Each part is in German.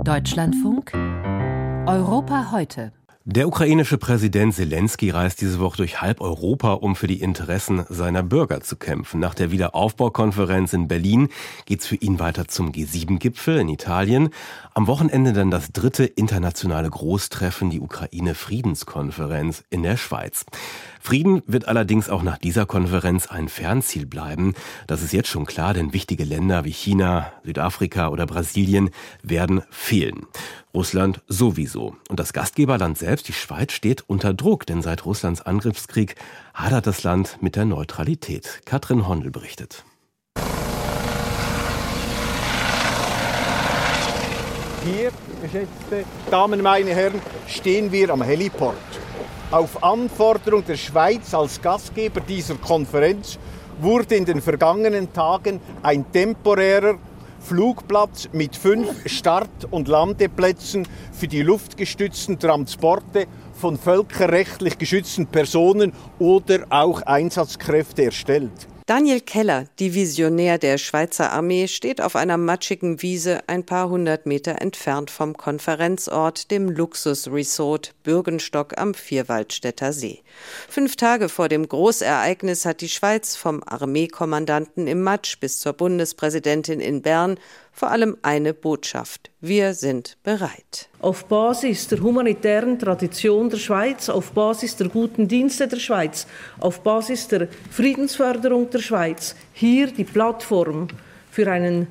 Deutschlandfunk Europa heute. Der ukrainische Präsident Selenskyj reist diese Woche durch halb Europa, um für die Interessen seiner Bürger zu kämpfen. Nach der Wiederaufbaukonferenz in Berlin geht's für ihn weiter zum G7-Gipfel in Italien. Am Wochenende dann das 3. internationale Großtreffen, die Ukraine-Friedenskonferenz in der Schweiz. Frieden wird allerdings auch nach dieser Konferenz ein Fernziel bleiben. Das ist jetzt schon klar, denn wichtige Länder wie China, Südafrika oder Brasilien werden fehlen. Russland sowieso. Und das Gastgeberland selbst, die Schweiz, steht unter Druck, denn seit Russlands Angriffskrieg hadert das Land mit der Neutralität. Katrin Hondel berichtet. Hier, geschätzte Damen, meine Herren, stehen wir am Heliport. Auf Anforderung der Schweiz als Gastgeber dieser Konferenz wurde in den vergangenen Tagen ein temporärer Flugplatz mit 5 Start- und Landeplätzen für die luftgestützten Transporte von völkerrechtlich geschützten Personen oder auch Einsatzkräfte erstellt. Daniel Keller, Divisionär der Schweizer Armee, steht auf einer matschigen Wiese ein paar hundert Meter entfernt vom Konferenzort, dem Luxusresort Bürgenstock am Vierwaldstätter See. 5 Tage vor dem Großereignis hat die Schweiz vom Armeekommandanten im Matsch bis zur Bundespräsidentin in Bern vor allem eine Botschaft: Wir sind bereit. Auf Basis der humanitären Tradition der Schweiz, auf Basis der guten Dienste der Schweiz, auf Basis der Friedensförderung der Schweiz, hier die Plattform für einen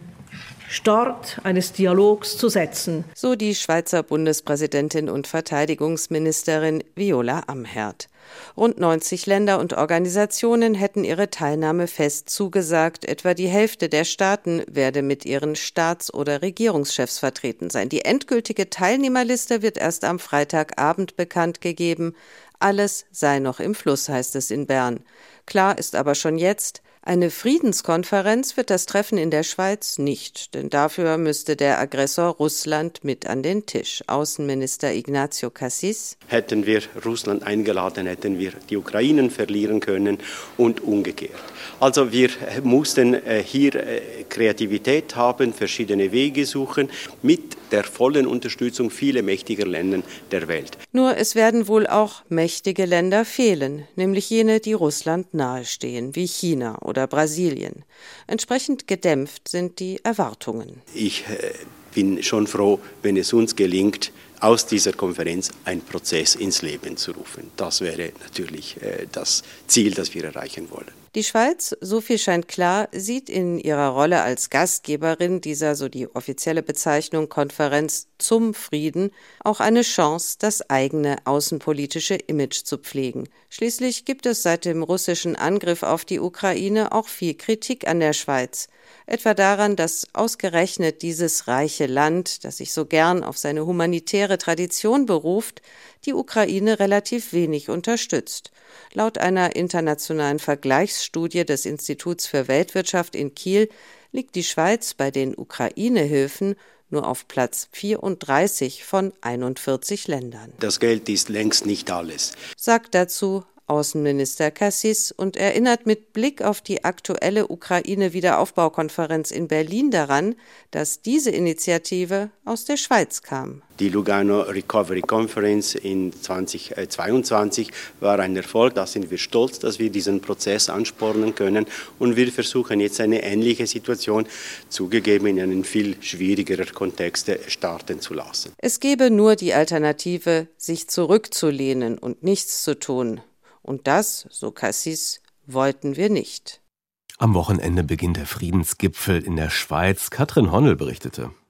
Start eines Dialogs zu setzen. So die Schweizer Bundespräsidentin und Verteidigungsministerin Viola Amherd. Rund 90 Länder und Organisationen hätten ihre Teilnahme fest zugesagt. Etwa die Hälfte der Staaten werde mit ihren Staats- oder Regierungschefs vertreten sein. Die endgültige Teilnehmerliste wird erst am Freitagabend bekannt gegeben. Alles sei noch im Fluss, heißt es in Bern. Klar ist aber schon jetzt: Eine Friedenskonferenz wird das Treffen in der Schweiz nicht, denn dafür müsste der Aggressor Russland mit an den Tisch. Außenminister Ignacio Cassis: Hätten wir Russland eingeladen, hätten wir die Ukraine verlieren können und umgekehrt. Also wir mussten hier Kreativität haben, verschiedene Wege suchen, mit der vollen Unterstützung vieler mächtiger Länder der Welt. Nur es werden wohl auch mächtige Länder fehlen, nämlich jene, die Russland nahestehen, wie China oder Brasilien. Entsprechend gedämpft sind die Erwartungen. Ich bin schon froh, wenn es uns gelingt, aus dieser Konferenz einen Prozess ins Leben zu rufen. Das wäre natürlich das Ziel, das wir erreichen wollen. Die Schweiz, so viel scheint klar, sieht in ihrer Rolle als Gastgeberin dieser, so die offizielle Bezeichnung, Konferenz zum Frieden auch eine Chance, das eigene außenpolitische Image zu pflegen. Schließlich gibt es seit dem russischen Angriff auf die Ukraine auch viel Kritik an der Schweiz. Etwa daran, dass ausgerechnet dieses reiche Land, das sich so gern auf seine humanitäre Tradition beruft, die Ukraine relativ wenig unterstützt. Laut einer internationalen Vergleichsstudie des Instituts für Weltwirtschaft in Kiel liegt die Schweiz bei den Ukraine-Hilfen nur auf Platz 34 von 41 Ländern. Das Geld ist längst nicht alles, sagt dazu Außenminister Cassis und erinnert mit Blick auf die aktuelle Ukraine-Wiederaufbaukonferenz in Berlin daran, dass diese Initiative aus der Schweiz kam. Die Lugano Recovery Conference in 2022 war ein Erfolg. Da sind wir stolz, dass wir diesen Prozess anspornen können. Und wir versuchen jetzt eine ähnliche Situation, zugegeben in einem viel schwierigeren Kontext, starten zu lassen. Es gäbe nur die Alternative, sich zurückzulehnen und nichts zu tun. Und das, so Cassis, wollten wir nicht. Am Wochenende beginnt der Friedensgipfel in der Schweiz. Katrin Hondel berichtete.